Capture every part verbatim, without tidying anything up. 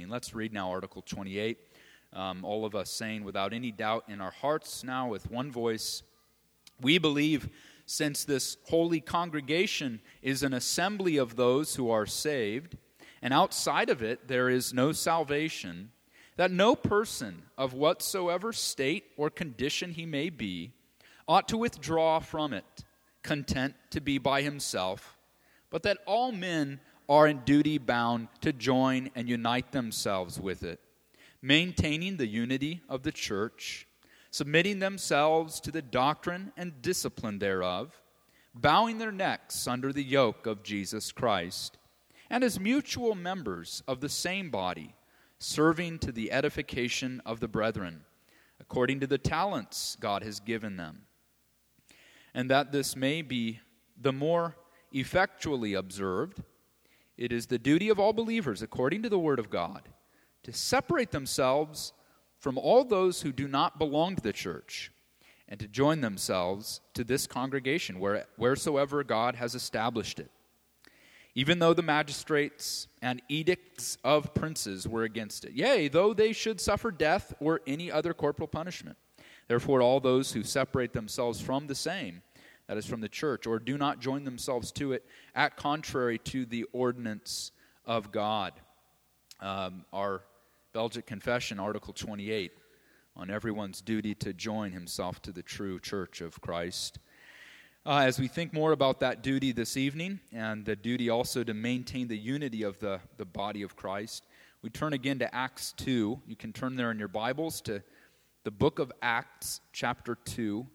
evening. Let's read now Article twenty-eight. Um, all of us saying without any doubt in our hearts now with one voice, we believe, since this holy congregation is an assembly of those who are saved, and outside of it there is no salvation, that no person of whatsoever state or condition he may be ought to withdraw from it, content to be by himself, but that all men are in duty bound to join and unite themselves with it, maintaining the unity of the church, submitting themselves to the doctrine and discipline thereof, bowing their necks under the yoke of Jesus Christ, and as mutual members of the same body, serving to the edification of the brethren, according to the talents God has given them. And that this may be the more effectually observed, it is the duty of all believers, according to the word of God, to separate themselves from all those who do not belong to the church, and to join themselves to this congregation, where, wheresoever God has established it, even though the magistrates and edicts of princes were against it, yea, though they should suffer death or any other corporal punishment. Therefore all those who separate themselves from the same, that is from the church, or do not join themselves to it, act contrary to the ordinance of God. Um, our Belgic Confession, Article twenty-eight, on everyone's duty to join himself to the true church of Christ. Uh, as we think more about that duty this evening, and the duty also to maintain the unity of the, the body of Christ, we turn again to Acts two. You can turn there in your Bibles to the book of Acts, chapter two,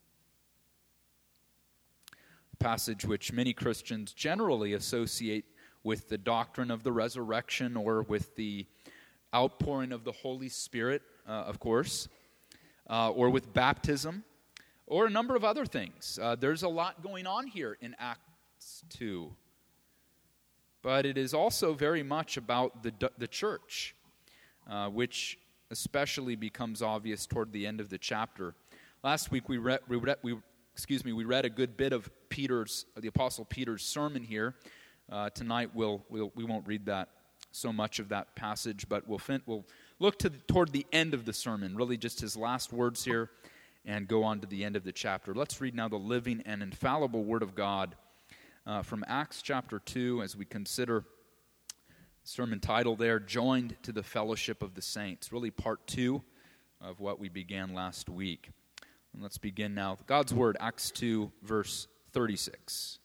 a passage which many Christians generally associate with the doctrine of the resurrection or with the outpouring of the Holy Spirit, uh, of course, uh, or with baptism, or a number of other things. Uh, there's a lot going on here in Acts two. But it is also very much about the the church, uh, which especially becomes obvious toward the end of the chapter. Last week we read, we read, we excuse me, we read a good bit of Peter's, the Apostle Peter's sermon here. Uh, tonight we'll, we'll we won't read that so much of that passage, but we'll fin- we'll look to the, toward the end of the sermon, really just his last words here, and go on to the end of the chapter. Let's read now the living and infallible Word of God uh, from Acts chapter two as we consider the sermon title there, Joined to the Fellowship of the Saints, really part two of what we began last week. And let's begin now. God's Word, Acts two, verse thirty-six.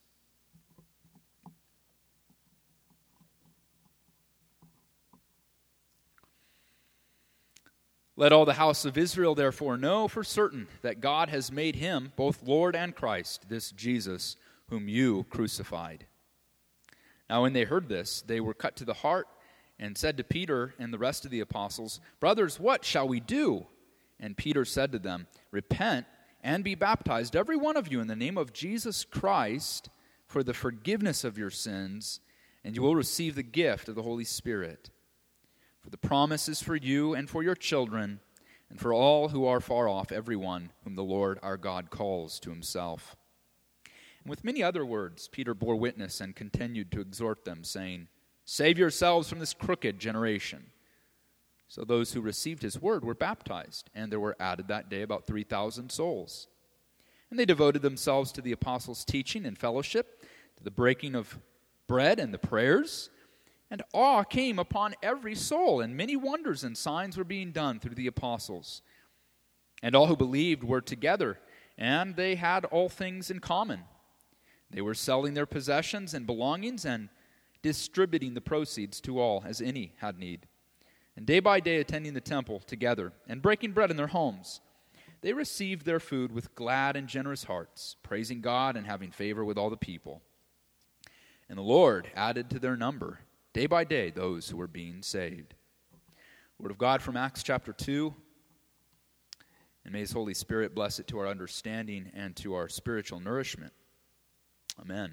Let all the house of Israel therefore know for certain that God has made him both Lord and Christ, this Jesus whom you crucified. Now when they heard this, they were cut to the heart and said to Peter and the rest of the apostles, Brothers, what shall we do? And Peter said to them, Repent and be baptized, every one of you, in the name of Jesus Christ, for the forgiveness of your sins, and you will receive the gift of the Holy Spirit. For the promise is for you and for your children, and for all who are far off, everyone whom the Lord our God calls to himself. And with many other words, Peter bore witness and continued to exhort them, saying, Save yourselves from this crooked generation. So those who received his word were baptized, and there were added that day about three thousand souls. And they devoted themselves to the apostles' teaching and fellowship, to the breaking of bread and the prayers. And awe came upon every soul, and many wonders and signs were being done through the apostles. And all who believed were together, and they had all things in common. They were selling their possessions and belongings and distributing the proceeds to all as any had need. And day by day attending the temple together and breaking bread in their homes, they received their food with glad and generous hearts, praising God and having favor with all the people. And the Lord added to their number day by day those who were being saved. Word of God from Acts chapter two. And may his Holy Spirit bless it to our understanding and to our spiritual nourishment. Amen.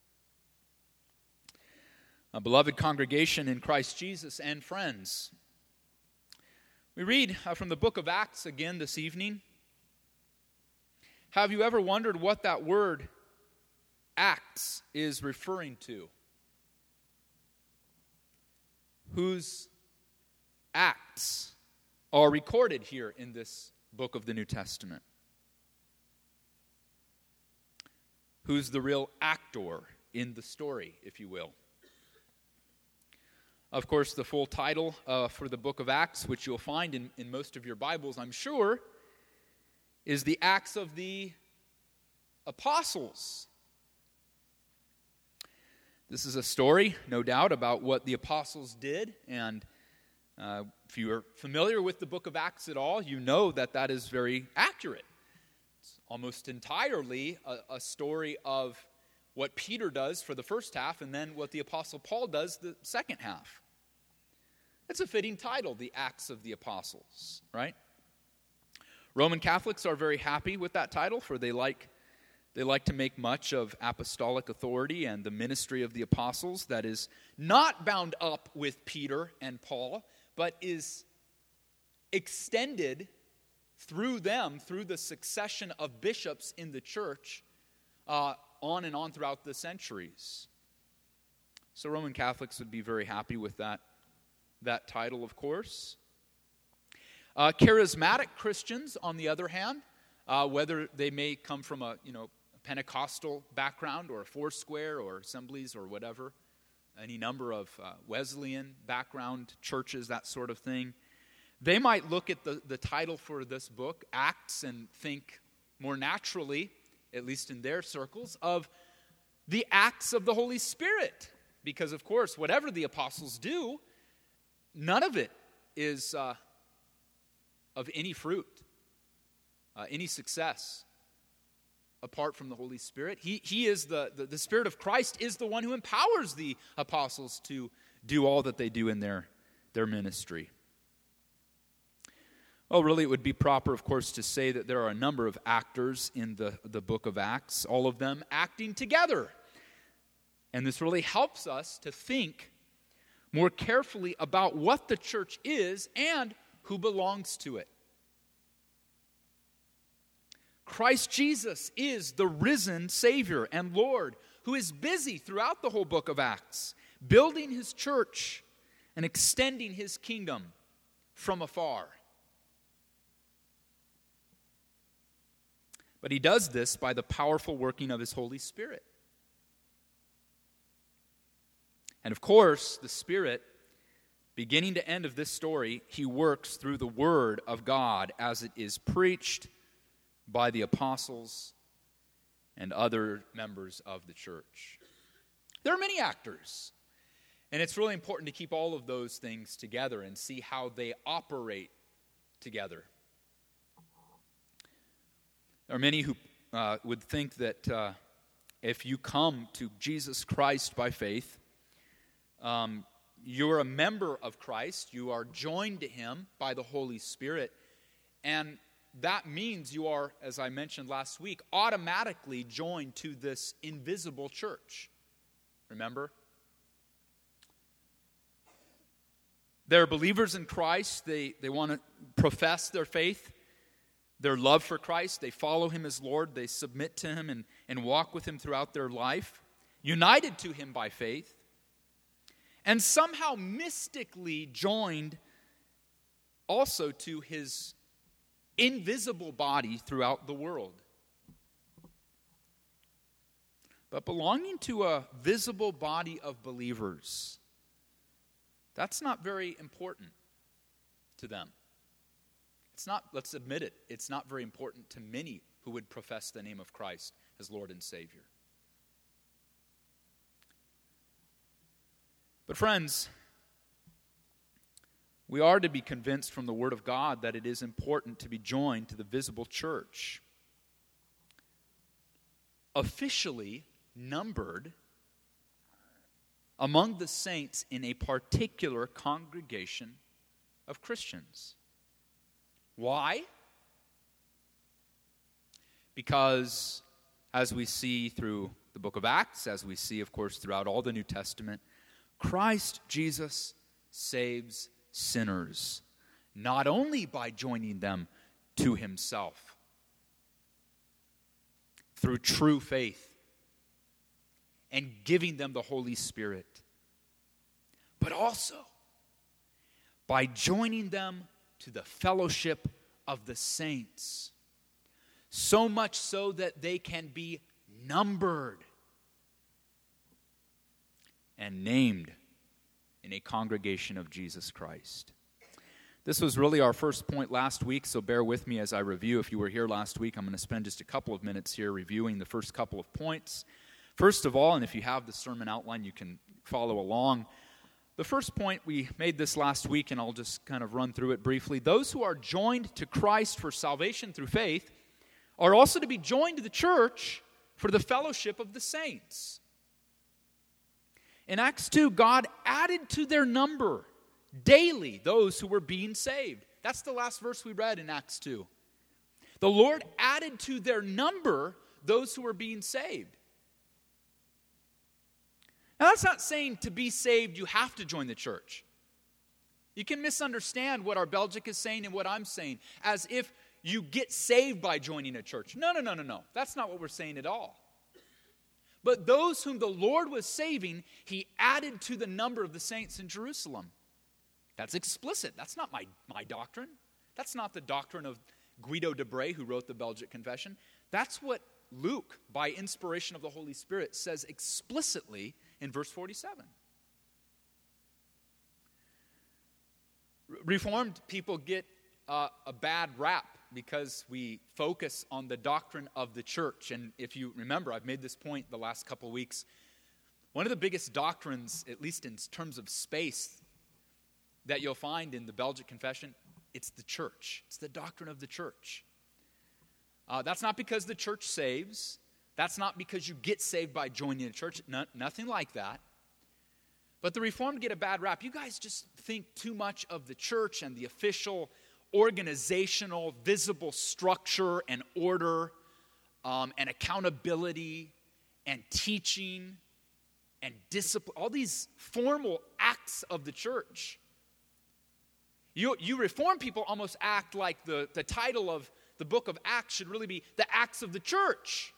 A beloved congregation in Christ Jesus and friends, we read uh, from the book of Acts again this evening. Have you ever wondered what that word Acts is referring to? Whose acts are recorded here in this book of the New Testament? Who's the real actor in the story, if you will? Of course, the full title uh, for the book of Acts, which you'll find in, in most of your Bibles, I'm sure, is the Acts of the Apostles. This is a story, no doubt, about what the apostles did, and uh, if you are familiar with the book of Acts at all, you know that that is very accurate. It's almost entirely a, a story of what Peter does for the first half, and then what the Apostle Paul does the second half. It's a fitting title, the Acts of the Apostles, right? Roman Catholics are very happy with that title, for they like they like to make much of apostolic authority and the ministry of the apostles that is not bound up with Peter and Paul, but is extended through them, through the succession of bishops in the church, uh, on and on throughout the centuries. So Roman Catholics would be very happy with that, that title, of course. Uh, charismatic Christians, on the other hand, uh, whether they may come from a you know Pentecostal background or a Foursquare or Assemblies or whatever, any number of uh, Wesleyan background churches, that sort of thing, they might look at the, the title for this book, Acts, and think more naturally, at least in their circles, of the acts of the Holy Spirit. Because, of course, whatever the apostles do, none of it is uh, of any fruit, uh, any success, apart from the Holy Spirit. He, he is the, the, the Spirit of Christ is the one who empowers the apostles to do all that they do in their, their ministry. Well, really, it would be proper, of course, to say that there are a number of actors in the, the book of Acts, all of them acting together. And this really helps us to think more carefully about what the church is and who belongs to it. Christ Jesus is the risen Savior and Lord who is busy throughout the whole book of Acts, building his church and extending his kingdom from afar. But he does this by the powerful working of his Holy Spirit. And of course, the Spirit, beginning to end of this story, he works through the Word of God as it is preached by the apostles and other members of the church. There are many actors, and it's really important to keep all of those things together and see how they operate together. There are many who uh, would think that uh, if you come to Jesus Christ by faith, um, you're a member of Christ, you are joined to him by the Holy Spirit, and that means you are, as I mentioned last week, automatically joined to this invisible church. Remember? They're believers in Christ. They, they want to profess their faith, their love for Christ. They follow him as Lord. They submit to him and, and walk with him throughout their life, united to him by faith, and somehow mystically joined also to his invisible body throughout the world. But belonging to a visible body of believers, that's not very important to them. It's not, let's admit it, it's not very important to many who would profess the name of Christ as Lord and Savior. But friends, we are to be convinced from the Word of God that it is important to be joined to the visible church, officially numbered among the saints in a particular congregation of Christians. Why? Because, as we see through the book of Acts, as we see, of course, throughout all the New Testament, Christ Jesus saves sinners, not only by joining them to himself through true faith and giving them the Holy Spirit, but also by joining them to the fellowship of the saints, so much so that they can be numbered and named in a congregation of Jesus Christ. This was really our first point last week, so bear with me as I review. If you were here last week, I'm going to spend just a couple of minutes here reviewing the first couple of points. First of all, and if you have the sermon outline, you can follow along. The first point, we made this last week, and I'll just kind of run through it briefly. Those who are joined to Christ for salvation through faith are also to be joined to the church for the fellowship of the saints. In Acts two, God added to their number daily those who were being saved. That's the last verse we read in Acts two. The Lord added to their number those who were being saved. Now, that's not saying to be saved you have to join the church. You can misunderstand what our Belgic is saying and what I'm saying as if you get saved by joining a church. No, no, no, no, no. That's not what we're saying at all. But those whom the Lord was saving, he added to the number of the saints in Jerusalem. That's explicit. That's not my, my doctrine. That's not the doctrine of Guido de Brès, who wrote the Belgic Confession. That's what Luke, by inspiration of the Holy Spirit, says explicitly in verse forty-seven. Reformed people get uh, a bad rap because we focus on the doctrine of the church. And if you remember, I've made this point the last couple of weeks. One of the biggest doctrines, at least in terms of space, that you'll find in the Belgic Confession, it's the church. It's the doctrine of the church. Uh, that's not because the church saves. That's not because you get saved by joining a church. No, nothing like that. But the Reformed get a bad rap. You guys just think too much of the church and the official organizational, visible structure and order um, and accountability and teaching and discipline, all these formal acts of the church. You, you Reformed people almost act like the, the title of the book of Acts should really be the Acts of the Church.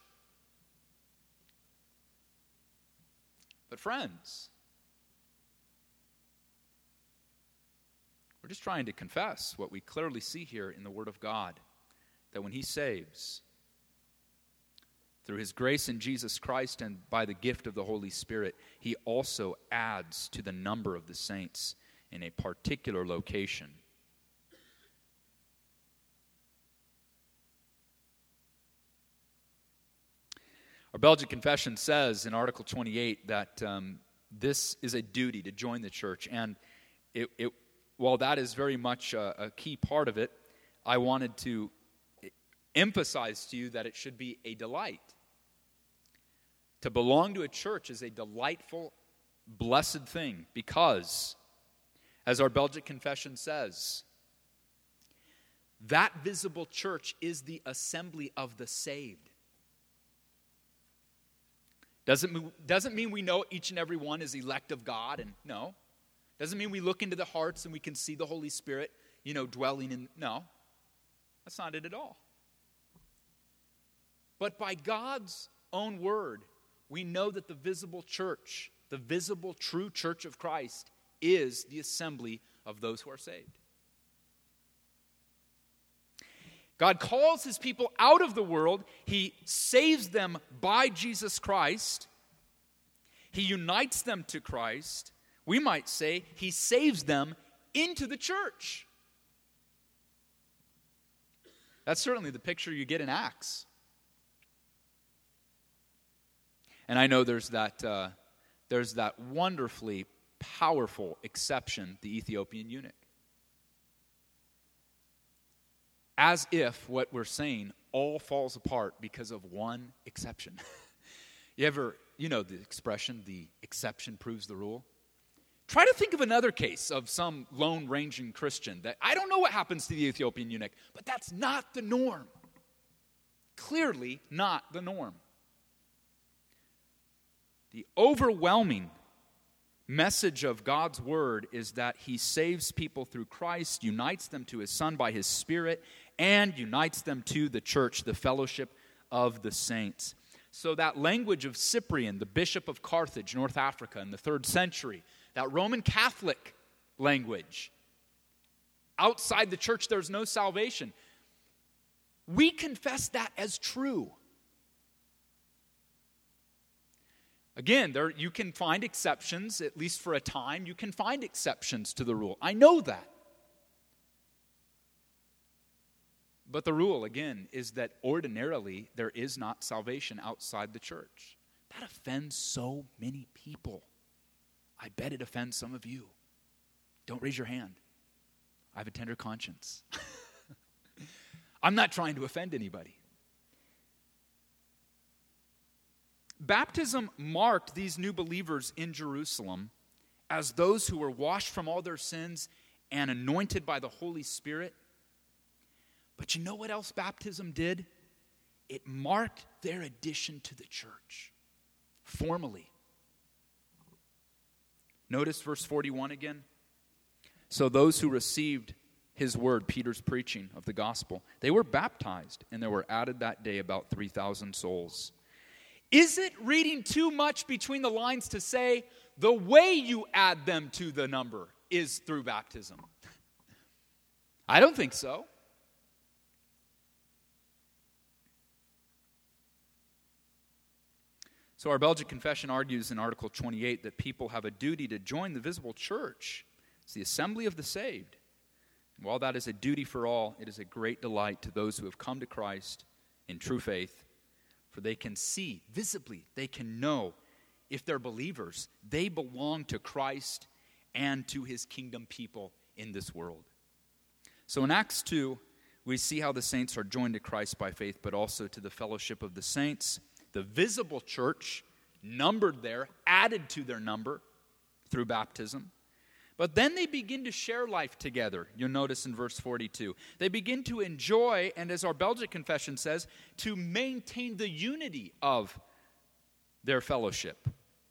But friends, we're just trying to confess what we clearly see here in the Word of God, that when he saves, through his grace in Jesus Christ and by the gift of the Holy Spirit, he also adds to the number of the saints in a particular location. Our Belgic Confession says in Article twenty-eight that um, this is a duty to join the church, and it, it while that is very much a, a key part of it, I wanted to emphasize to you that it should be a delight. To belong to a church is a delightful, blessed thing because, as our Belgic Confession says, that visible church is the assembly of the saved. Doesn't, doesn't mean we know each and every one is elect of God, and no. Doesn't mean we look into the hearts and we can see the Holy Spirit, you know, dwelling in, no. That's not it at all. But by God's own word, we know that the visible church, the visible true church of Christ, is the assembly of those who are saved. God calls his people out of the world. He saves them by Jesus Christ. He unites them to Christ. We might say he saves them into the church. That's certainly the picture you get in Acts. And I know there's that, uh, there's that wonderfully powerful exception, the Ethiopian eunuch. As if what we're saying all falls apart because of one exception. You ever, you know the expression, the exception proves the rule? Try to think of another case of some lone-ranging Christian that, I don't know what happens to the Ethiopian eunuch, but that's not the norm. Clearly not the norm. The overwhelming message of God's word is that he saves people through Christ, unites them to his Son by his Spirit, and unites them to the church, the fellowship of the saints. So that language of Cyprian, the bishop of Carthage, North Africa, in the third century, that Roman Catholic language, outside the church there's no salvation. We confess that as true. Again, there you can find exceptions, at least for a time. You can find exceptions to the rule. I know that. But the rule, again, is that ordinarily there is not salvation outside the church. That offends so many people. I bet it offends some of you. Don't raise your hand. I have a tender conscience. I'm not trying to offend anybody. Baptism marked these new believers in Jerusalem as those who were washed from all their sins and anointed by the Holy Spirit. But you know what else baptism did? It marked their addition to the church, formally. Notice verse forty-one again. So those who received his word, Peter's preaching of the gospel, they were baptized, and there were added that day about three thousand souls. Is it reading too much between the lines to say the way you add them to the number is through baptism? I don't think so. So our Belgic Confession argues in Article twenty-eight that people have a duty to join the visible church. It's the assembly of the saved. And while that is a duty for all, it is a great delight to those who have come to Christ in true faith. For they can see, visibly, they can know, if they're believers, they belong to Christ and to his kingdom people in this world. So in Acts two, we see how the saints are joined to Christ by faith, but also to the fellowship of the saints, the visible church, numbered there, added to their number through baptism. But then they begin to share life together. You'll notice in verse forty-two. They begin to enjoy, and as our Belgic Confession says, to maintain the unity of their fellowship.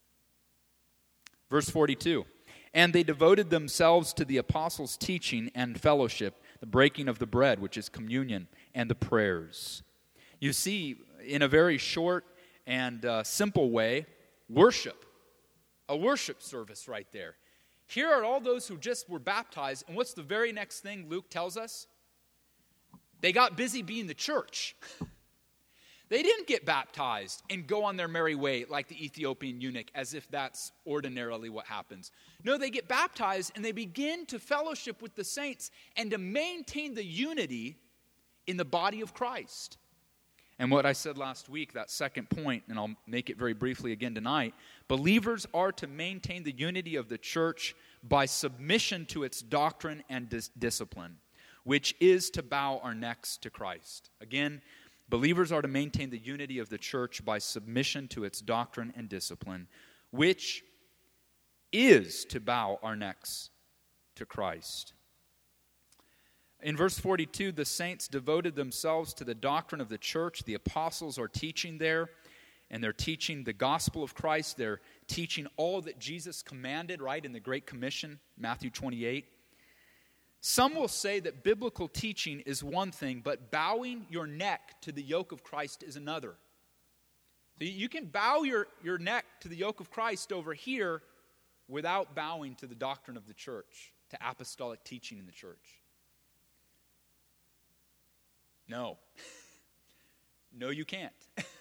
Verse forty-two. And they devoted themselves to the apostles' teaching and fellowship, the breaking of the bread, which is communion, and the prayers. You see, in a very short and uh, simple way, worship. A worship service right there. Here are all those who just were baptized, and what's the very next thing Luke tells us? They got busy being the church. They didn't get baptized and go on their merry way like the Ethiopian eunuch, as if that's ordinarily what happens. No, they get baptized and they begin to fellowship with the saints and to maintain the unity in the body of Christ. And what I said last week, that second point, and I'll make it very briefly again tonight, believers are to maintain the unity of the church by submission to its doctrine and dis- discipline, which is to bow our necks to Christ. Again, believers are to maintain the unity of the church by submission to its doctrine and discipline, which is to bow our necks to Christ. In verse forty-two, the saints devoted themselves to the doctrine of the church. The apostles are teaching there, and they're teaching the gospel of Christ. They're teaching all that Jesus commanded, right, in the Great Commission, Matthew twenty-eight. Some will say that biblical teaching is one thing, but bowing your neck to the yoke of Christ is another. So you can bow your, your neck to the yoke of Christ over here without bowing to the doctrine of the church, to apostolic teaching in the church. No. No, you can't.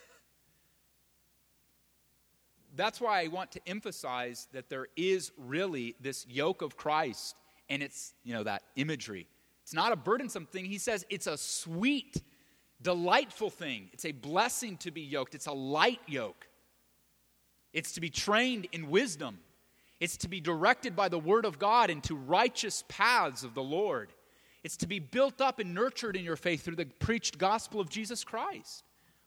That's why I want to emphasize that there is really this yoke of Christ, and it's, you know, that imagery. It's not a burdensome thing. He says it's a sweet, delightful thing. It's a blessing to be yoked. It's a light yoke. It's to be trained in wisdom. It's to be directed by the word of God into righteous paths of the Lord. It's to be built up and nurtured in your faith through the preached gospel of Jesus Christ.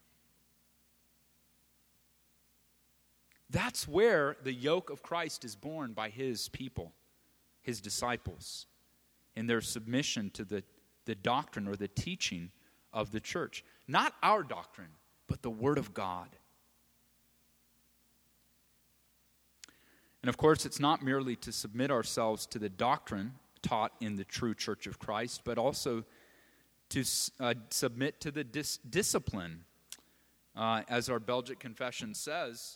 That's where the yoke of Christ is borne by his people, his disciples, in their submission to the, the doctrine or the teaching of the church. Not our doctrine, but the word of God. And of course, it's not merely to submit ourselves to the doctrine taught in the true church of Christ, but also to uh, submit to the dis- discipline. Uh, as our Belgic Confession says,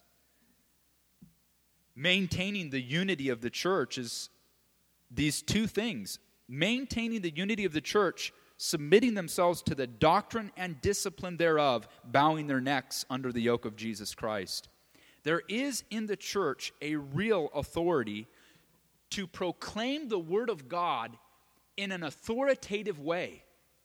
maintaining the unity of the church is these two things. maintaining the unity of the church, submitting themselves to the doctrine and discipline thereof, bowing their necks under the yoke of Jesus Christ. There is in the church a real authority to proclaim the word of God in an authoritative way.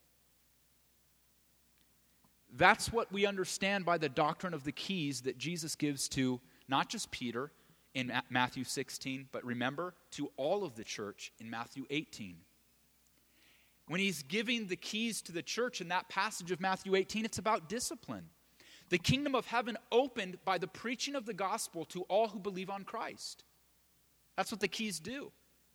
That's what we understand by the doctrine of the keys that Jesus gives to not just Peter in Matthew sixteen, but remember, to all of the church in Matthew eighteen. When he's giving the keys to the church in that passage of Matthew eighteen, it's about discipline. The kingdom of heaven opened by the preaching of the gospel to all who believe on Christ. That's what the keys do.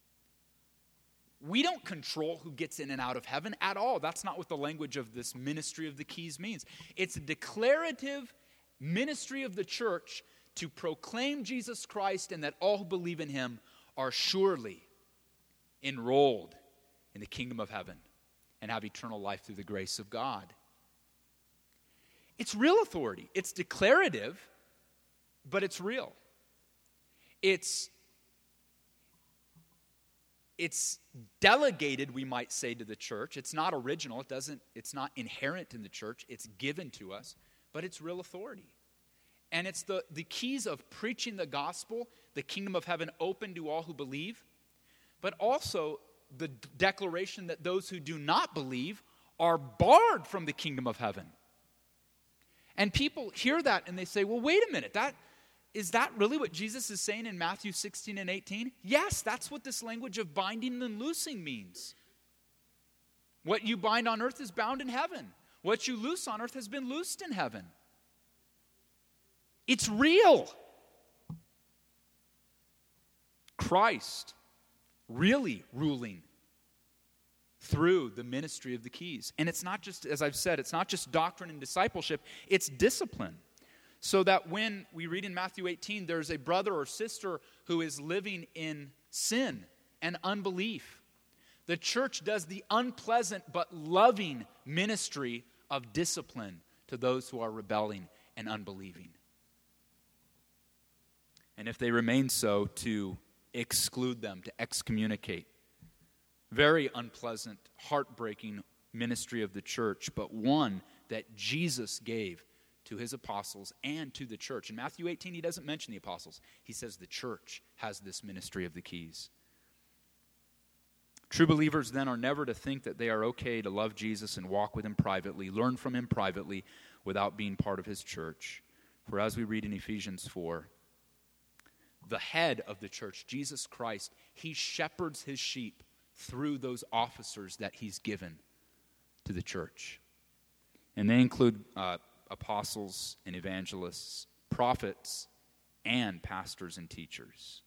We don't control who gets in and out of heaven at all. That's not what the language of this ministry of the keys means. It's a declarative ministry of the church to proclaim Jesus Christ and that all who believe in him are surely enrolled in the kingdom of heaven and have eternal life through the grace of God. It's real authority. It's declarative, but it's real. It's It's delegated, we might say, to the church. It's not original. It doesn't, it's not inherent in the church. It's given to us, but it's real authority. And it's the, the keys of preaching the gospel, the kingdom of heaven open to all who believe, but also the declaration that those who do not believe are barred from the kingdom of heaven. And people hear that and they say, well, wait a minute, that is that really what Jesus is saying in Matthew sixteen and eighteen? Yes, that's what this language of binding and loosing means. What you bind on earth is bound in heaven. What you loose on earth has been loosed in heaven. It's real. Christ really ruling through the ministry of the keys. And it's not just, as I've said, it's not just doctrine and discipleship, it's discipline. So that when we read in Matthew eighteen, there's a brother or sister who is living in sin and unbelief. The church does the unpleasant but loving ministry of discipline to those who are rebelling and unbelieving. And if they remain so, to exclude them, to excommunicate. Very unpleasant, heartbreaking ministry of the church, but one that Jesus gave to his apostles and to the church. In Matthew eighteen, he doesn't mention the apostles. He says the church has this ministry of the keys. True believers then are never to think that they are okay to love Jesus and walk with him privately, learn from him privately, without being part of his church. For as we read in Ephesians four, the head of the church, Jesus Christ, he shepherds his sheep through those officers that he's given to the church. And they include uh, apostles and evangelists, prophets, and pastors and teachers.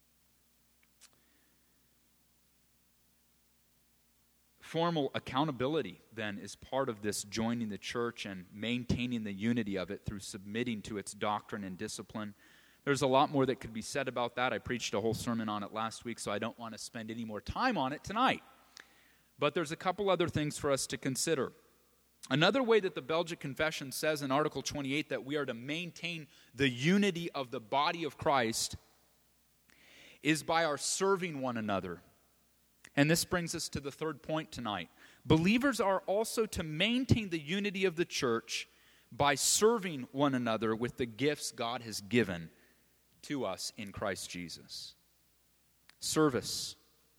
Formal accountability, then, is part of this joining the church and maintaining the unity of it through submitting to its doctrine and discipline. There's a lot more that could be said about that. I preached a whole sermon on it last week, so I don't want to spend any more time on it tonight. But there's a couple other things for us to consider. Another way that the Belgic Confession says in Article twenty-eight that we are to maintain the unity of the body of Christ is by our serving one another. And this brings us to the third point tonight. Believers are also to maintain the unity of the church by serving one another with the gifts God has given to us in Christ Jesus. Service.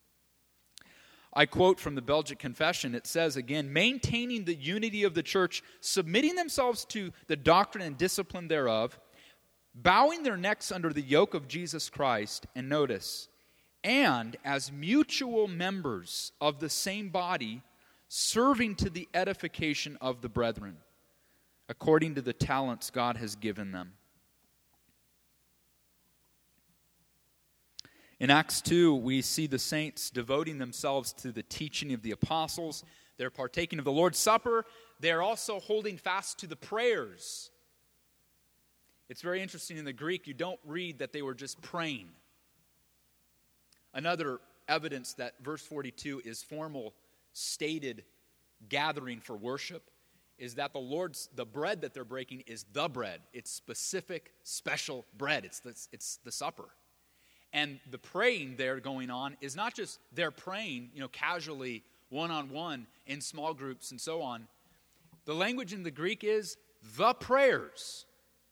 I quote from the Belgic Confession. It says again, maintaining the unity of the church, submitting themselves to the doctrine and discipline thereof, bowing their necks under the yoke of Jesus Christ, and notice, and as mutual members of the same body, serving to the edification of the brethren, according to the talents God has given them. In Acts two, we see the saints devoting themselves to the teaching of the apostles. They're partaking of the Lord's Supper. They're also holding fast to the prayers. It's very interesting in the Greek, you don't read that they were just praying. Another evidence that verse forty-two is formal, stated gathering for worship is that the Lord's, the bread that they're breaking is the bread. It's specific, special bread. It's the, it's the supper. And the praying there going on is not just they're praying, you know, casually, one-on-one, in small groups and so on. The language in the Greek is the prayers.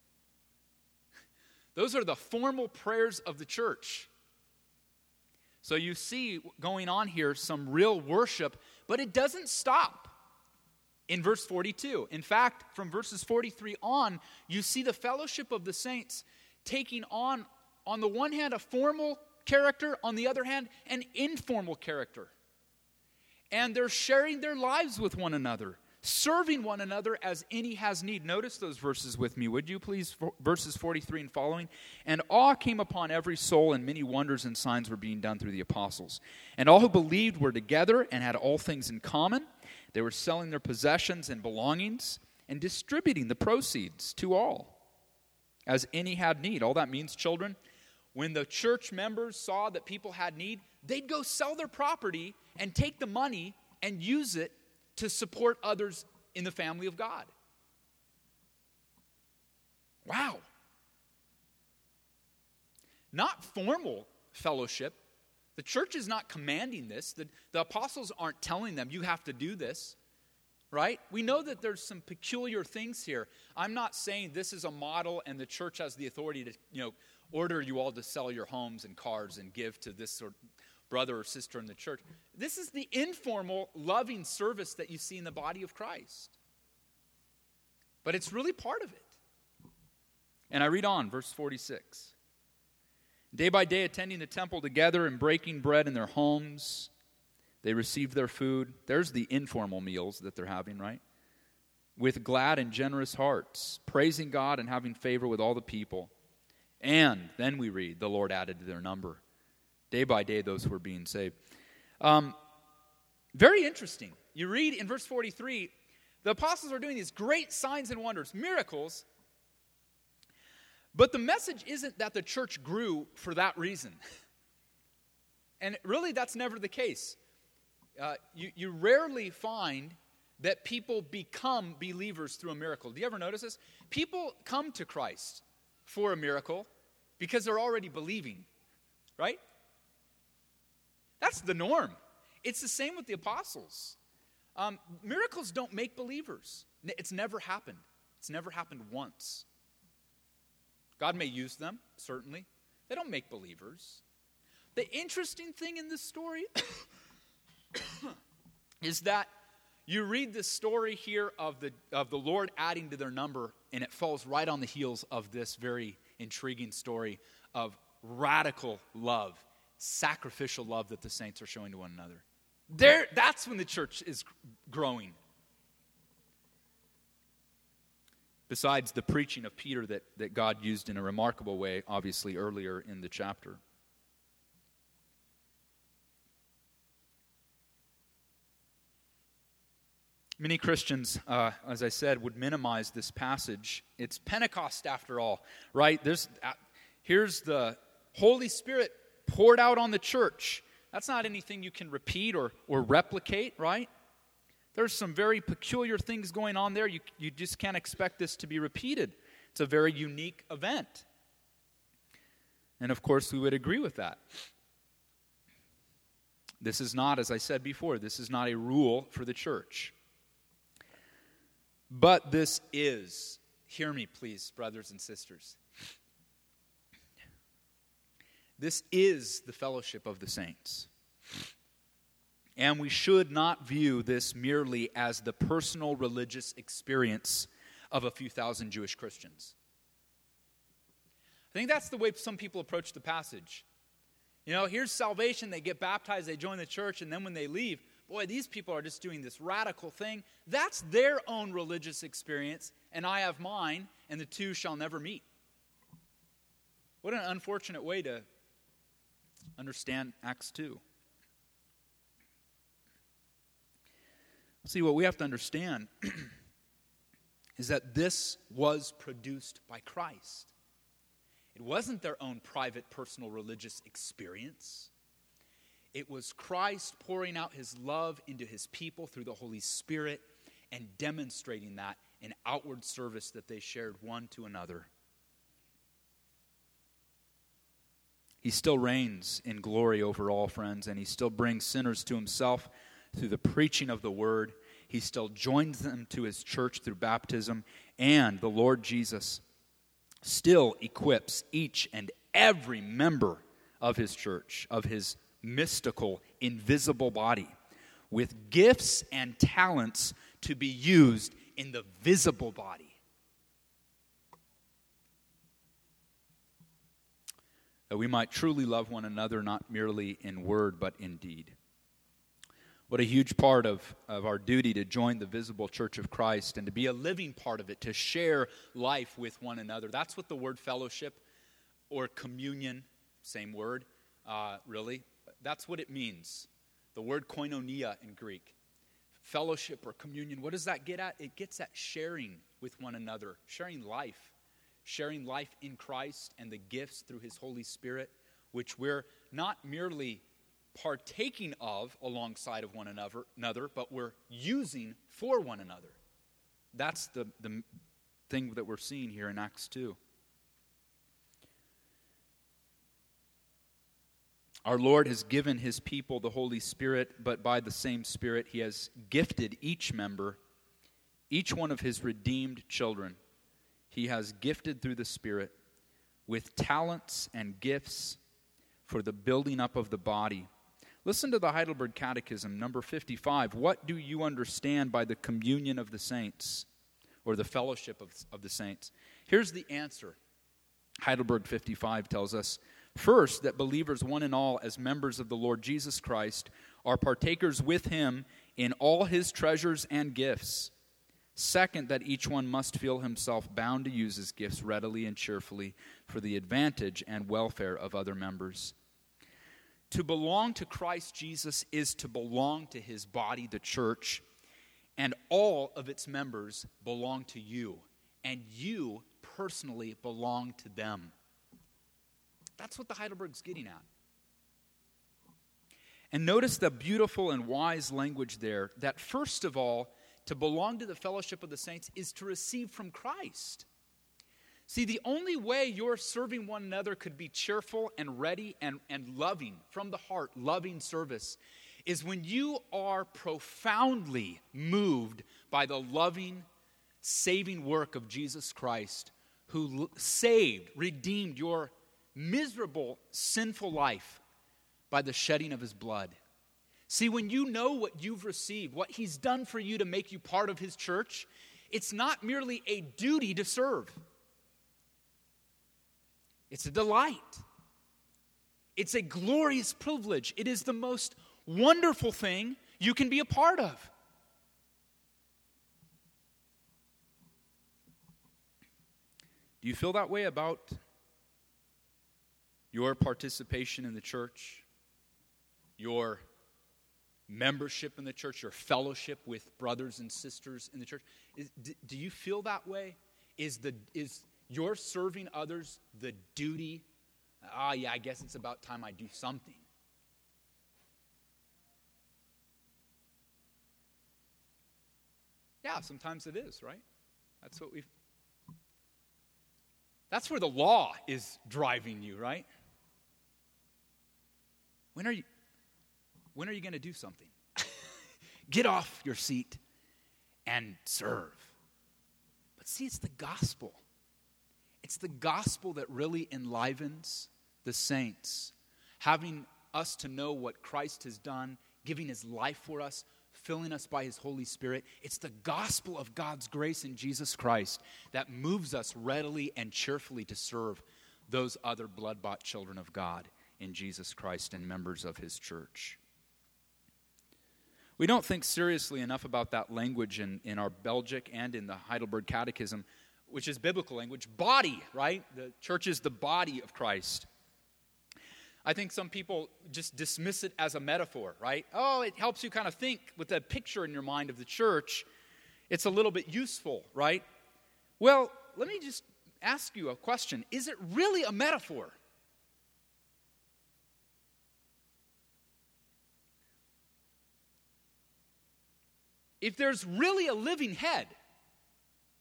Those are the formal prayers of the church. So you see going on here some real worship, but it doesn't stop in verse forty-two. In fact, from verses forty-three on, you see the fellowship of the saints taking on, on the one hand, a formal character, on the other hand, an informal character. And they're sharing their lives with one another, serving one another as any has need. Notice those verses with me, would you please? Verses forty-three and following. And awe came upon every soul, and many wonders and signs were being done through the apostles. And all who believed were together and had all things in common. They were selling their possessions and belongings and distributing the proceeds to all, as any had need. All that means, children, when the church members saw that people had need, they'd go sell their property and take the money and use it to support others in the family of God. Wow. Not formal fellowship. The church is not commanding this. The, the apostles aren't telling them, you have to do this. Right? We know that there's some peculiar things here. I'm not saying this is a model and the church has the authority to, you know, order you all to sell your homes and cars and give to this sort of brother or sister in the church. This is the informal, loving service that you see in the body of Christ. But it's really part of it. And I read on, verse forty-six. Day by day attending the temple together and breaking bread in their homes, they received their food. There's the informal meals that they're having, right? With glad and generous hearts, praising God and having favor with all the people. And then we read, the Lord added to their number. Day by day, those who were being saved. Um, very interesting. You read in verse forty-three, the apostles are doing these great signs and wonders, miracles. But the message isn't that the church grew for that reason. And really, that's never the case. Uh, you, you rarely find that people become believers through a miracle. Do you ever notice this? People come to Christ for a miracle because they're already believing, right? That's the norm. It's the same with the apostles. Um, miracles don't make believers. It's never happened. It's never happened once. God may use them, certainly. They don't make believers. The interesting thing in this story is that you read the story here of the of the Lord adding to their number, and it falls right on the heels of this very intriguing story of radical love, sacrificial love that the saints are showing to one another. There, that's when the church is growing. Besides the preaching of Peter that, that God used in a remarkable way, obviously, earlier in the chapter. Many Christians, uh, as I said, would minimize this passage. It's Pentecost after all, right? There's, uh, here's the Holy Spirit poured out on the church. That's not anything you can repeat or, or replicate, right? There's some very peculiar things going on there. You, you just can't expect this to be repeated. It's a very unique event. And of course, we would agree with that. This is not, as I said before, this is not a rule for the church. But this is, hear me please, brothers and sisters. This is the fellowship of the saints. And we should not view this merely as the personal religious experience of a few thousand Jewish Christians. I think that's the way some people approach the passage. You know, here's salvation, they get baptized, they join the church, and then when they leave, boy, these people are just doing this radical thing. That's their own religious experience, and I have mine, and the two shall never meet. What an unfortunate way to understand Acts two. See, what we have to understand is that this was produced by Christ. It wasn't their own private, personal, religious experience. It was Christ pouring out his love into his people through the Holy Spirit and demonstrating that in outward service that they shared one to another. He still reigns in glory over all, friends, and he still brings sinners to himself through the preaching of the word. He still joins them to his church through baptism, and the Lord Jesus still equips each and every member of his church, of his mystical, invisible body, with gifts and talents to be used in the visible body. That we might truly love one another, not merely in word, but in deed. What a huge part of, of our duty to join the visible church of Christ and to be a living part of it, to share life with one another. That's what the word fellowship or communion, same word, uh, really, that's what it means. The word koinonia in Greek. Fellowship or communion, what does that get at? It gets at sharing with one another, sharing life, sharing life in Christ and the gifts through his Holy Spirit, which we're not merely partaking of alongside of one another, another, but we're using for one another. That's the, the thing that we're seeing here in Acts two. Our Lord has given his people the Holy Spirit, but by the same Spirit he has gifted each member, each one of his redeemed children. He has gifted through the Spirit with talents and gifts for the building up of the body. Listen to the Heidelberg Catechism, number fifty-five. What do you understand by the communion of the saints, or the fellowship of, of the saints? Here's the answer. Heidelberg fifty-five tells us, first, that believers one and all as members of the Lord Jesus Christ are partakers with him in all his treasures and gifts. Second, that each one must feel himself bound to use his gifts readily and cheerfully for the advantage and welfare of other members. To belong to Christ Jesus is to belong to his body, the church, and all of its members belong to you, and you personally belong to them. That's what the Heidelberg's getting at. And notice the beautiful and wise language there, that first of all, to belong to the fellowship of the saints is to receive from Christ. See, the only way your serving one another could be cheerful and ready and, and loving, from the heart, loving service, is when you are profoundly moved by the loving, saving work of Jesus Christ, who saved, redeemed your miserable, sinful life by the shedding of his blood. See, when you know what you've received, what he's done for you to make you part of his church, it's not merely a duty to serve. It's a delight. It's a glorious privilege. It is the most wonderful thing you can be a part of. Do you feel that way about your participation in the church, your membership in the church, your fellowship with brothers and sisters in the church? Is, do, do you feel that way? Is the is your serving others the duty? Ah, oh, yeah, I guess it's about time I do something. Yeah, sometimes it is, right? That's what we've. That's where the law is driving you, right? When are you when are you going to do something? Get off your seat and serve. But see, it's the gospel. It's the gospel that really enlivens the saints, having us to know what Christ has done, giving his life for us, filling us by his Holy Spirit. It's the gospel of God's grace in Jesus Christ that moves us readily and cheerfully to serve those other blood-bought children of God in Jesus Christ and members of his church. We don't think seriously enough about that language in, in our Belgic and in the Heidelberg Catechism, which is biblical language. Body, right? The church is the body of Christ. I think some people just dismiss it as a metaphor, right? Oh, it helps you kind of think with a picture in your mind of the church. It's a little bit useful, right? Well, let me just ask you a question. Is it really a metaphor? If there's really a living head,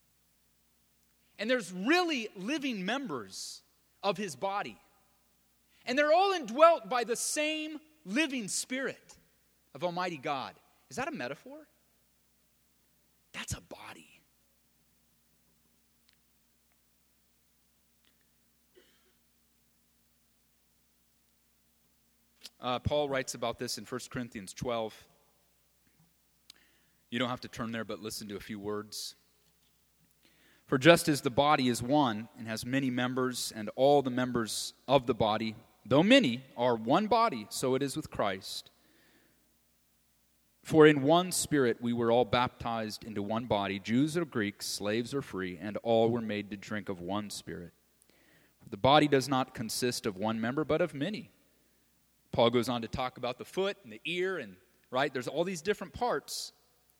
and there's really living members of his body, And they're all indwelt by the same living Spirit of Almighty God. Is that a metaphor? That's a body. Uh, Paul writes about this in First Corinthians twelve. You don't have to turn there, but listen to a few words. For just as the body is one and has many members, and all the members of the body, though many, are one body, so it is with Christ. For in one Spirit we were all baptized into one body, Jews or Greeks, slaves or free, and all were made to drink of one Spirit. The body does not consist of one member, but of many. Paul goes on to talk about the foot and the ear, and right, there's all these different parts.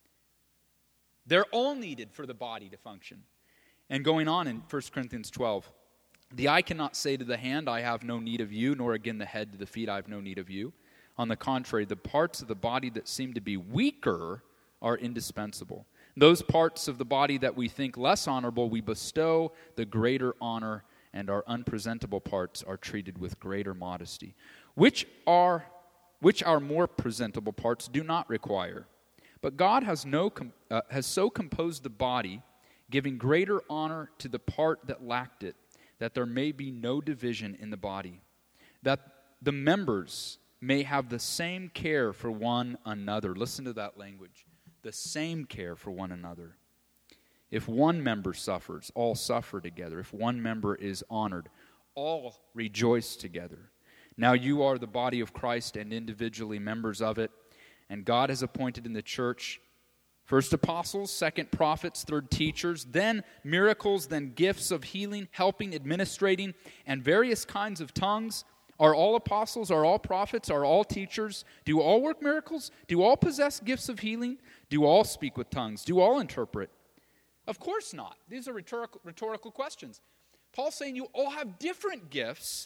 They're all needed for the body to function. And going on in First Corinthians twelve, the eye cannot say to the hand, I have no need of you, nor again the head to the feet, I have no need of you. On the contrary, the parts of the body that seem to be weaker are indispensable. Those parts of the body that we think less honorable, we bestow the greater honor, and our unpresentable parts are treated with greater modesty. Which are which our more presentable parts do not require. But God has no uh, has so composed the body, giving greater honor to the part that lacked it, that there may be no division in the body, that the members may have the same care for one another. Listen to that language. The same care for one another. If one member suffers, all suffer together. If one member is honored, all rejoice together. Now you are the body of Christ and individually members of it, and God has appointed in the church first apostles, second prophets, third teachers, then miracles, then gifts of healing, helping, administrating, and various kinds of tongues. Are all apostles? Are all prophets? Are all teachers? Do all work miracles? Do all possess gifts of healing? Do all speak with tongues? Do all interpret? Of course not. These are rhetorical, rhetorical questions. Paul's saying you all have different gifts,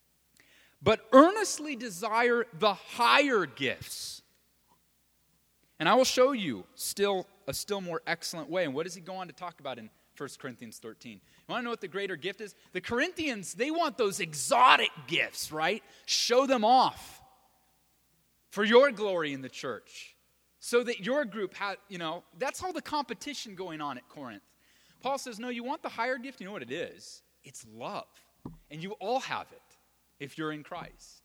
but earnestly desire the higher gifts. And I will show you still a still more excellent way. And what does he go on to talk about in First Corinthians thirteen? You want to know what the greater gift is? The Corinthians, they want those exotic gifts, right? Show them off for your glory in the church, so that your group had, you know, that's all the competition going on at Corinth. Paul says, no, you want the higher gift? You know what it is? It's love. And you all have it if you're in Christ.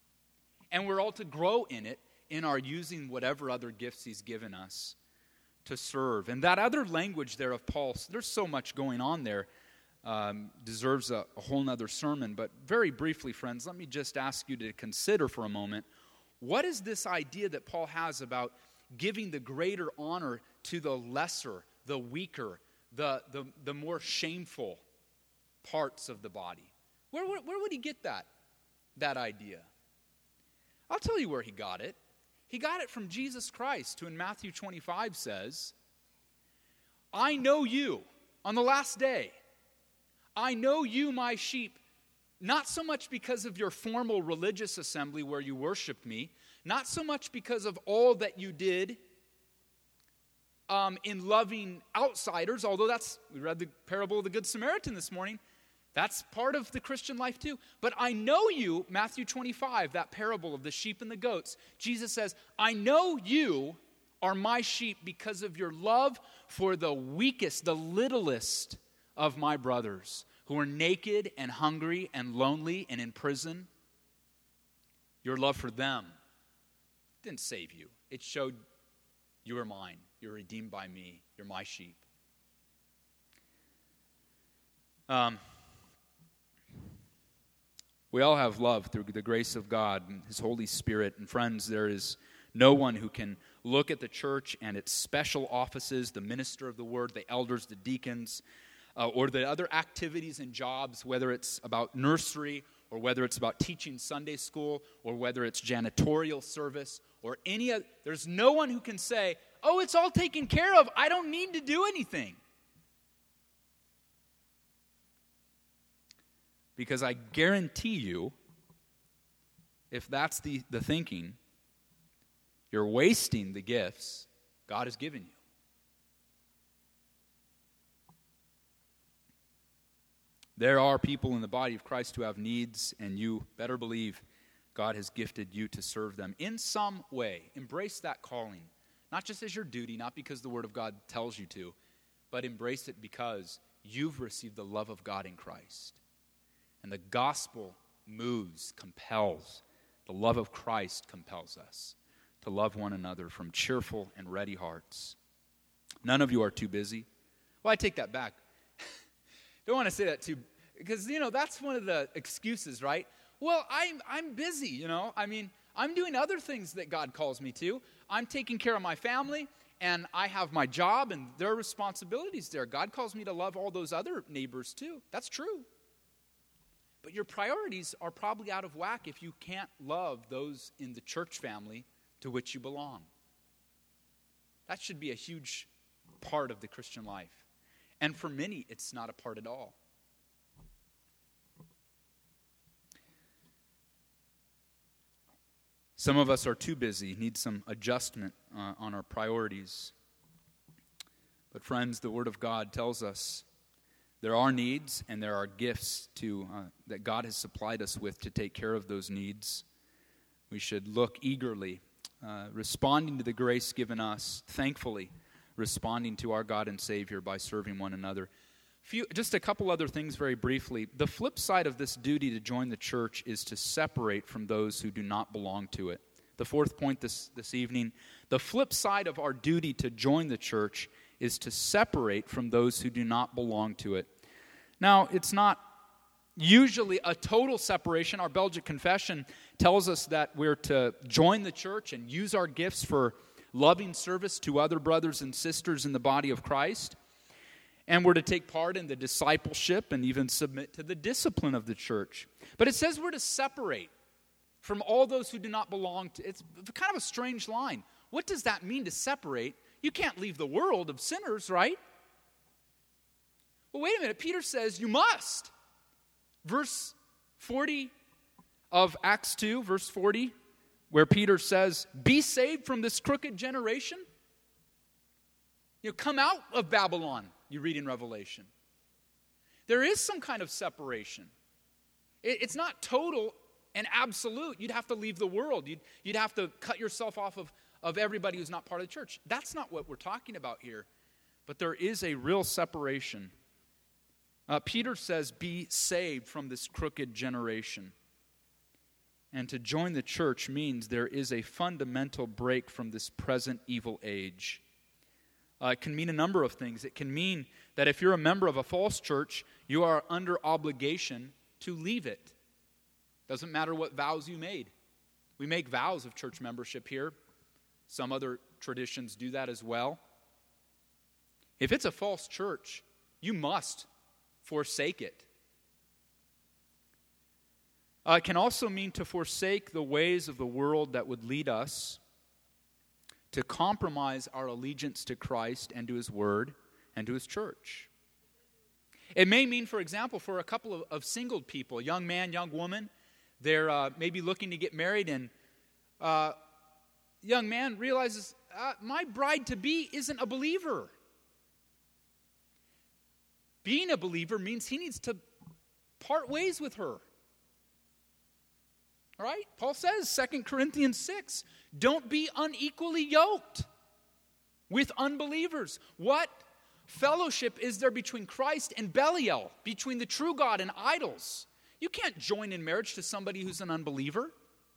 And we're all to grow in it in our using whatever other gifts he's given us to serve. And that other language there of Paul, there's so much going on there, um, deserves a, a whole nother sermon. But very briefly, friends, let me just ask you to consider for a moment, what is this idea that Paul has about giving the greater honor to the lesser, the weaker, the, the, the more shameful parts of the body? Where, where, where would he get that, that idea? I'll tell you where he got it. He got it from Jesus Christ, who in Matthew twenty-five says, I know you on the last day. I know you, my sheep, not so much because of your formal religious assembly where you worshiped me, not so much because of all that you did um, in loving outsiders, although that's, we read the parable of the Good Samaritan this morning. That's part of the Christian life too. But I know you, Matthew twenty-five, that parable of the sheep and the goats. Jesus says, I know you are my sheep because of your love for the weakest, the littlest of my brothers who are naked and hungry and lonely and in prison. Your love for them didn't save you. It showed you are mine. You're redeemed by me. You're my sheep. Um... We all have love through the grace of God and His Holy Spirit. And friends, there is no one who can look at the church and its special offices, the minister of the word, the elders, the deacons, uh, or the other activities and jobs, whether it's about nursery or whether it's about teaching Sunday school or whether it's janitorial service or any other. There's no one who can say, oh, it's all taken care of. I don't need to do anything. Because I guarantee you, if that's the, the thinking, you're wasting the gifts God has given you. There are people in the body of Christ who have needs, and you better believe God has gifted you to serve them in some way. Embrace that calling, not just as your duty, not because the Word of God tells you to, but embrace it because you've received the love of God in Christ. And the gospel moves, compels. The love of Christ compels us to love one another from cheerful and ready hearts. None of you are too busy. Well, I take that back. Don't want to say that too, because, you know, that's one of the excuses, right? Well, I'm I'm busy, you know. I mean, I'm doing other things that God calls me to. I'm taking care of my family, and I have my job, and there are responsibilities there. God calls me to love all those other neighbors too. That's true. But your priorities are probably out of whack if you can't love those in the church family to which you belong. That should be a huge part of the Christian life. And for many, it's not a part at all. Some of us are too busy, need some adjustment uh, on our priorities. But friends, the Word of God tells us there are needs and there are gifts to uh, that God has supplied us with to take care of those needs. We should look eagerly, uh, responding to the grace given us, thankfully, responding to our God and Savior by serving one another. Few, just a couple other things very briefly. The flip side of this duty to join the church is to separate from those who do not belong to it. The fourth point this, this evening, the flip side of our duty to join the church is to separate from those who do not belong to it. Now, it's not usually a total separation. Our Belgic Confession tells us that we're to join the church and use our gifts for loving service to other brothers and sisters in the body of Christ. And we're to take part in the discipleship and even submit to the discipline of the church. But it says we're to separate from all those who do not belong to. It's kind of a strange line. What does that mean, to separate? You can't leave the world of sinners, right? Well, wait a minute. Peter says you must. Verse forty of Acts two, verse forty, where Peter says, be saved from this crooked generation. You know, come out of Babylon, you read in Revelation. There is some kind of separation. It, it's not total and absolute. You'd have to leave the world. You'd, you'd have to cut yourself off of, of everybody who's not part of the church. That's not what we're talking about here. But there is a real separation. Uh, Peter says, be saved from this crooked generation. And to join the church means there is a fundamental break from this present evil age. Uh, it can mean a number of things. It can mean that if you're a member of a false church, you are under obligation to leave it. Doesn't matter what vows you made. We make vows of church membership here. Some other traditions do that as well. If it's a false church, you must forsake it. Uh, it can also mean to forsake the ways of the world that would lead us to compromise our allegiance to Christ and to His Word and to His church. It may mean, for example, for a couple of, of single people, young man, young woman, they're uh, maybe looking to get married, and uh, young man realizes, uh, my bride-to-be isn't a believer. Being a believer means he needs to part ways with her. All right? Paul says, Second Corinthians six, don't be unequally yoked with unbelievers. What fellowship is there between Christ and Belial, between the true God and idols? You can't join in marriage to somebody who's an unbeliever.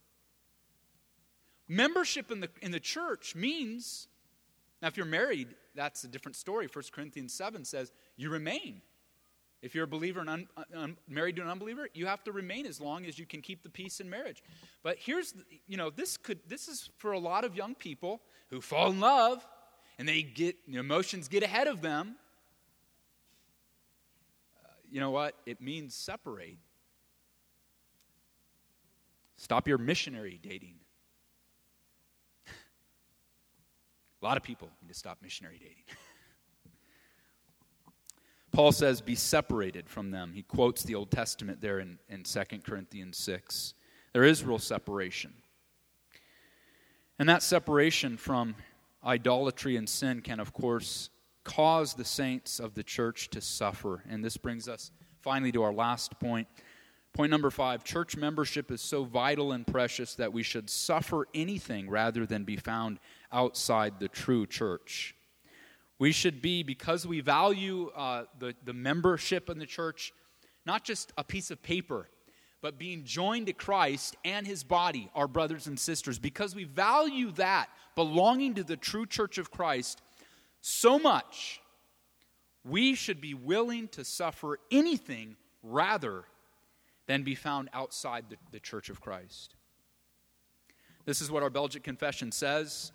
Membership in the, in the church means, now if you're married, that's a different story. First Corinthians seven says, you remain. If you're a believer and un, un, married to an unbeliever, you have to remain as long as you can keep the peace in marriage. But here's, you know, this could this is for a lot of young people who fall in love and they get, the emotions get ahead of them. Uh, you know what? It means separate. Stop your missionary dating. A lot of people need to stop missionary dating. Paul says, be separated from them. He quotes the Old Testament there in, in Second Corinthians six. There is real separation. And that separation from idolatry and sin can, of course, cause the saints of the church to suffer. And this brings us Finally, to our last point. Point number five, church membership is so vital and precious that we should suffer anything rather than be found outside the true church. We should be, because we value uh, the, the membership in the church, not just a piece of paper, but being joined to Christ and his body, our brothers and sisters. Because we value that, belonging to the true church of Christ, so much, we should be willing to suffer anything rather than be found outside the, the church of Christ. This is what our Belgic Confession says.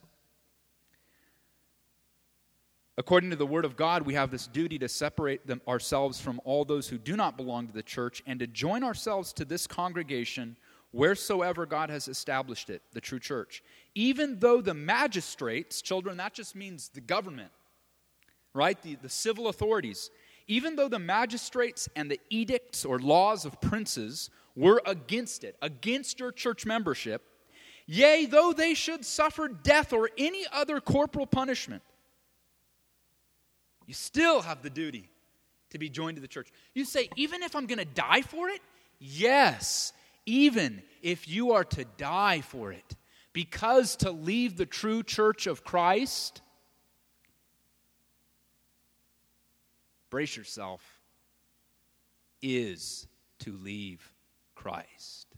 According to the Word of God, we have this duty to separate them, ourselves from all those who do not belong to the church and to join ourselves to this congregation wheresoever God has established it, the true church. Even though the magistrates, children, that just means the government, right? The, the civil authorities. Even though the magistrates and the edicts or laws of princes were against it, against your church membership, yea, though they should suffer death or any other corporal punishment, you still have the duty to be joined to the church. You say, even if I'm going to die for it? Yes, even if you are to die for it. Because to leave the true church of Christ, brace yourself, is to leave Christ.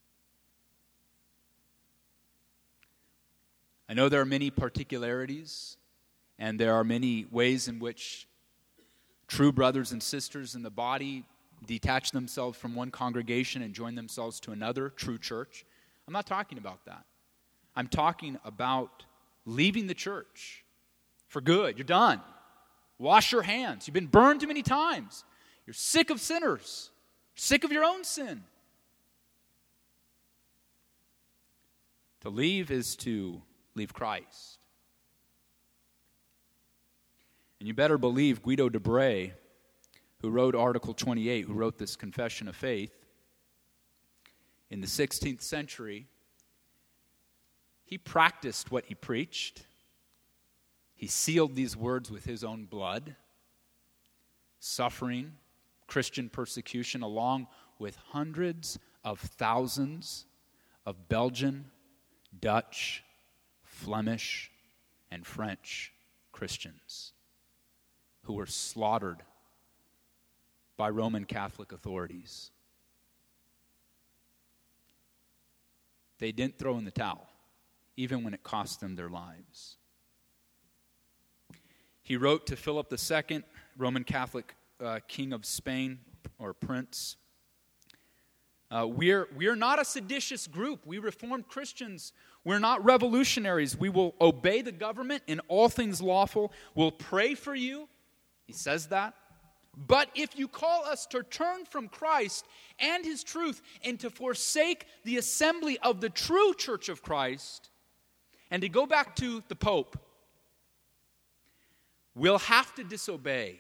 I know there are many particularities, and there are many ways in which true brothers and sisters in the body detach themselves from one congregation and join themselves to another true church. I'm not talking about that. I'm talking about leaving the church for good. You're done. Wash your hands. You've been burned too many times. You're sick of sinners. Sick of your own sin. To leave is to leave Christ. And you better believe Guido de Brès, who wrote Article twenty-eight, who wrote this Confession of Faith, in the sixteenth century, he practiced what he preached. He sealed these words with his own blood. Suffering, Christian persecution, along with hundreds of thousands of Belgian, Dutch, Flemish, and French Christians who were slaughtered by Roman Catholic authorities. They didn't throw in the towel, even when it cost them their lives. He wrote to Philip the Second, Roman Catholic uh, king of Spain, or prince, uh, we're, we're not a seditious group. We Reformed Christians, we're not revolutionaries. We will obey the government in all things lawful. We'll pray for you. He says that. But if you call us to turn from Christ and his truth and to forsake the assembly of the true church of Christ and to go back to the Pope, we'll have to disobey.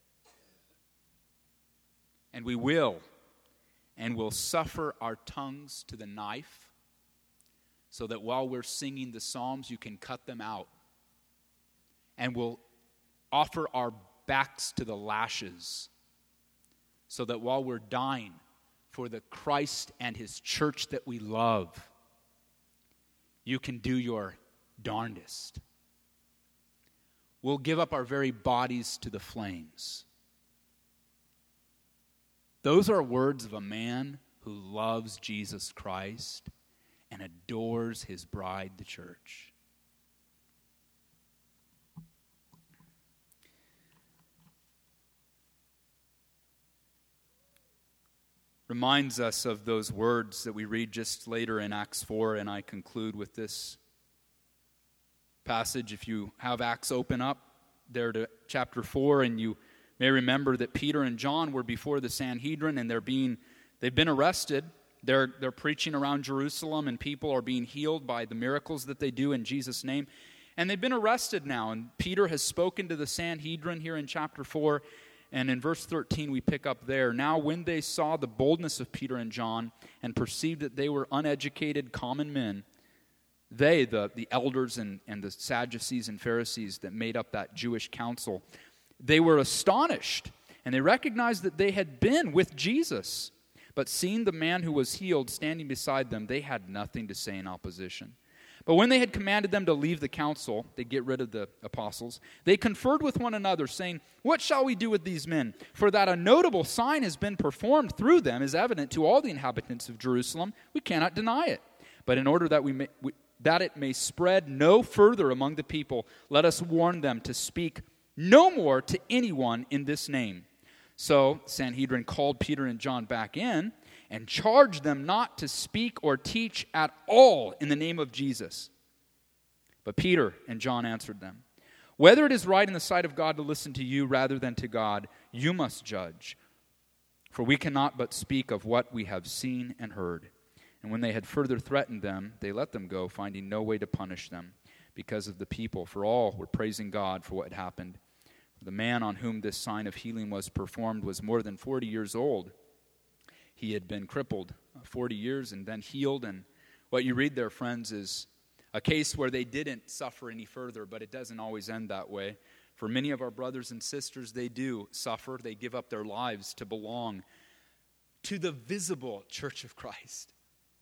And we will. And we'll suffer our tongues to the knife so that while we're singing the psalms, you can cut them out. And we'll offer our backs to the lashes so that while we're dying for the Christ and his church that we love, you can do your darndest. We'll give up our very bodies to the flames. Those are words of a man who loves Jesus Christ and adores his bride, the church. Reminds us of those words that we read just later in Acts four, and I conclude with this passage. If you have Acts open up there to chapter four, and you may remember that Peter and John were before the Sanhedrin, and they're being they've been arrested. They're they're preaching around Jerusalem, and people are being healed by the miracles that they do in Jesus' name. And they've been arrested now, and Peter has spoken to the Sanhedrin here in chapter four. And in verse thirteen, we pick up there. Now, when they saw the boldness of Peter and John and perceived that they were uneducated common men, they, the, the elders and, and the Sadducees and Pharisees that made up that Jewish council, they were astonished and they recognized that they had been with Jesus. But seeing the man who was healed standing beside them, they had nothing to say in opposition. But when they had commanded them to leave the council, they get rid of the apostles, they conferred with one another, saying, "What shall we do with these men? For that a notable sign has been performed through them is evident to all the inhabitants of Jerusalem. We cannot deny it. But in order that we may, we, that it may spread no further among the people, let us warn them to speak no more to anyone in this name." So Sanhedrin called Peter and John back in and charged them not to speak or teach at all in the name of Jesus. But Peter and John answered them, "Whether it is right in the sight of God to listen to you rather than to God, you must judge. For we cannot but speak of what we have seen and heard." And when they had further threatened them, they let them go, finding no way to punish them because of the people, for all were praising God for what had happened. The man on whom this sign of healing was performed was more than forty years old. He had been crippled forty years and then healed. And what you read there, friends, is a case where they didn't suffer any further, but it doesn't always end that way. For many of our brothers and sisters, they do suffer. They give up their lives to belong to the visible church of Christ,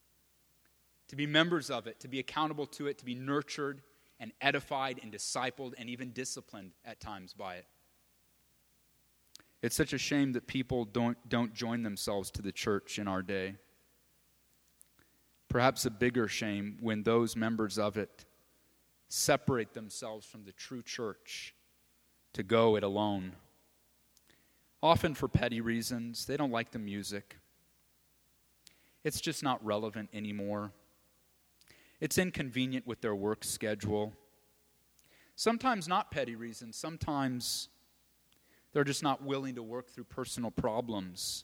to be members of it, to be accountable to it, to be nurtured and edified and discipled and even disciplined at times by it. It's such a shame that people don't, don't join themselves to the church in our day. Perhaps a bigger shame when those members of it separate themselves from the true church to go it alone. Often for petty reasons. They don't like the music. It's just not relevant anymore. It's inconvenient with their work schedule. Sometimes not petty reasons. Sometimes they're just not willing to work through personal problems.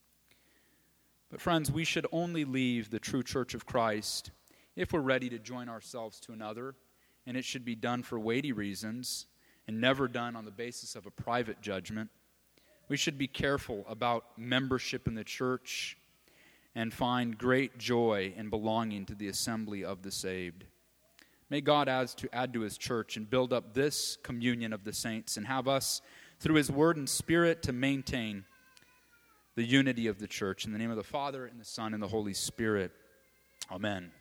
But friends, we should only leave the true church of Christ if we're ready to join ourselves to another, and it should be done for weighty reasons and never done on the basis of a private judgment. We should be careful about membership in the church and find great joy in belonging to the assembly of the saved. May God add to, add to His church and build up this communion of the saints and have us, through His word and Spirit, to maintain the unity of the church. In the name of the Father, and the Son, and the Holy Spirit. Amen.